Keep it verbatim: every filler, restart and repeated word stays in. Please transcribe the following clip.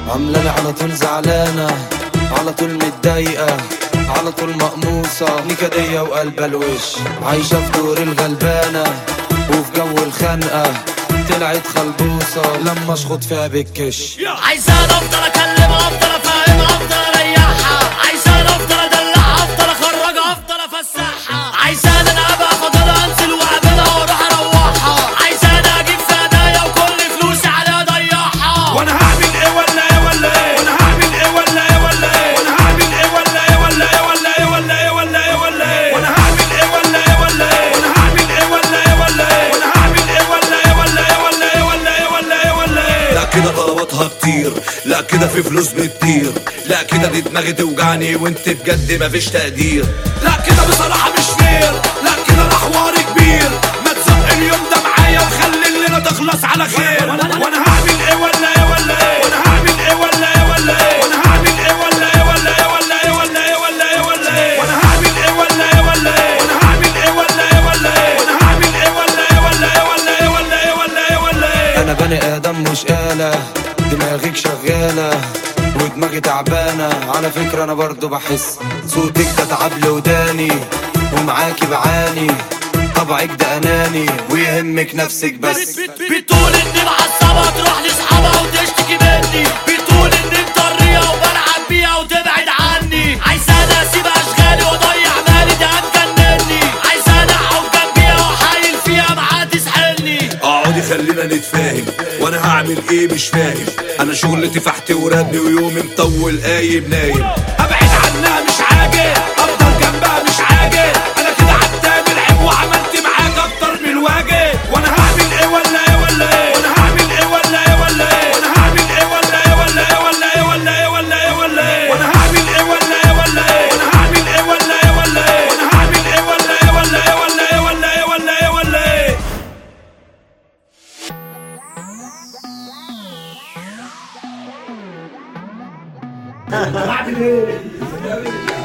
عاملاني على طول زعلانة، على طول متضايقة، على طول مقموصة، نكدية وقلبة الوش، عايشة في دور الغلبانة وفي جو الخنقة، طلعت خلبوصة لما اشخط فيها بالكش. عايزة افضل اكلمها، افضل افهمها، افضل اريحها، عايزة افضل ادلعها، افضل اخرجها، افضل افسحها، عايزة انا ابقى فاضلها انزل واقابلها واروح اروحها، عايزة انا اجيب في هدايا وكل فلوسي عليها اضيعها. وانا هعمل ايه ولا ايه ولا ايه وانا هعمل ايه ولا ايه ولا ايه وانا هعمل ايه ولا ايه ولا ايه ولا ايه ولا ايه ولا ايه ولا ايه وانا هعمل ايه ولا ايه ولا ايه وانا هعمل ايه ولا ايه ولا ايه وانا هعمل ايه ولا ايه ولا ايه ولا ايه ولا ايه ولا ايه ولا ايه. لا كده طلباتها كتير، لا كده في فلوس بتطير، لا كده دي دماغي توجعني وانت بجد مفيش تقدير، لا كده بصراحة مش فير، لا كده ده حوار كبير، ما تزق اليوم ده معايا وخلي الليلة تخلص على خير. وانا هعمل ايه ولا ايه ولا ايه وانا هعمل ايه ولا ايه ولا ايه وانا هعمل ايه ولا ايه ولا ايه ولا ايه ولا ايه ولا ايه ولا ايه وانا هعمل ايه ولا ايه ولا ايه وانا هعمل ايه ولا ايه ولا ايه وانا هعمل ايه ولا ايه ولا ايه ولا ايه ولا ايه ولا ايه ولا ايه. انا بني ادم مش آلة، دماغك شغالة ودماغي تعبانة، على فكرة انا برضو بحس صوتك ده تعب لي وداني ومعاكي بعاني، طبعك ده اناني ويهمك نفسك بس. بتقول اني معصبة تروح لاصحابها وتشتكي مني، بتقول اني مطرية وبلعب بيها وتبعد عني، عايزة انا اسيب اشغالي واضيع مالي ده هتجنني، عايزة انا اقعد جنبيها واحايل فيها معاها تسحلني. اقعدي خلينا نتفاهم، وانا هعمل ايه مش فاهم، انا شغلتي فحت وردني ويومي مطول قايم نايم. ابعد عنها مش عاجل، افضل جنبها مش عاجل، انا كده عدى بالعيب وعملت معاك اكتر من الواجب. وانا هعمل ايه ولا ايه ولا ايه وانا هعمل ايه ولا ايه ولا ايه وانا هعمل ايه ولا ايه ولا ايه ولا ايه ولا ايه ولا ايه ولا ايه وانا هعمل ايه ولا ايه ولا ايه وانا هعمل ايه ولا ايه ولا ايه وانا هعمل ايه ولا ايه ولا ايه ولا ايه ولا ايه ولا ايه ولا ايه. بعمل ايه؟